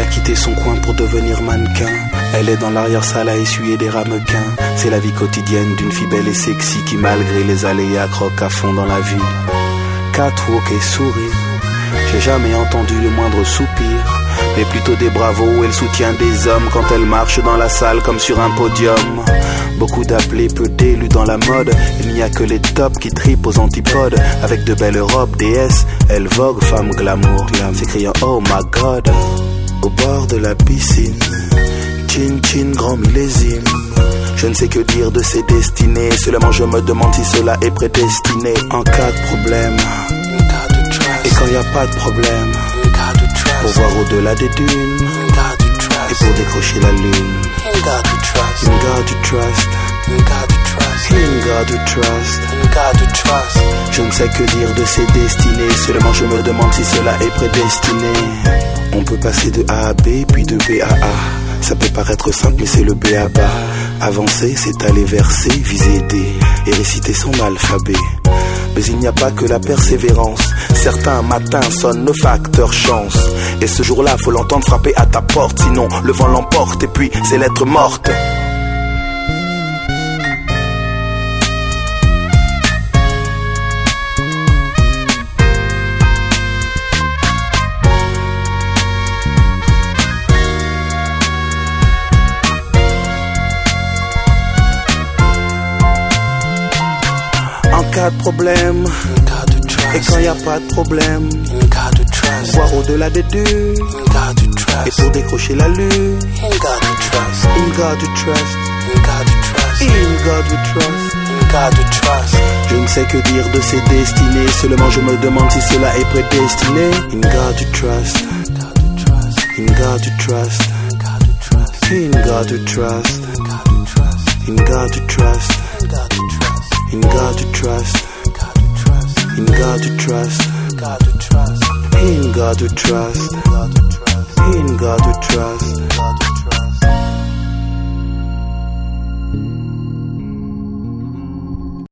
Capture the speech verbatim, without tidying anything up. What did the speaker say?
quitté son coin pour devenir mannequin. Elle est dans l'arrière-salle à essuyer des ramequins. C'est la vie quotidienne d'une fille belle et sexy qui malgré les aléas croque à fond dans la vie. Catwalk et sourire, j'ai jamais entendu le moindre soupir, mais plutôt des bravos et le soutien des hommes quand elle marche dans la salle comme sur un podium. Beaucoup d'appelés, peu d'élus dans la mode. Il n'y a que les tops qui tripent aux antipodes. Avec de belles robes, déesse, elle vogue, femme glamour, s'écriant oh my god. Au bord de la piscine, chin chin grand millésime. Je ne sais que dire de ses destinées. Seulement je me demande si cela est prédestiné. En cas de problème, et quand y a pas de problème, pour voir au-delà des dunes, et pour décrocher la lune. In God to trust, in God to trust, in God to trust, in God to trust, in God to trust. Je ne sais que dire de ses destinées. Seulement je me demande si cela est prédestiné. On peut passer de A à B, puis de B à A. Ça peut paraître simple, mais c'est le B à bas. Avancer, c'est aller vers C, viser D, et réciter son alphabet. Mais il n'y a pas que la persévérance. Certains matins sonnent le facteur chance. Et ce jour-là, faut l'entendre frapper à ta porte. Sinon, le vent l'emporte et puis c'est lettre morte. En cas de problème, et quand y a pas de problème, voir au-delà des dunes, et pour décrocher la lune. In God we trust, in God we trust, in God we trust, in God we trust, in God we trust. Je ne sais que dire de ses destinées. Seulement je me demande si cela est prédestiné. In God we trust, in God we trust, in God we trust, in God we trust, in God we trust, in God we trust, in God we trust, in God we trust.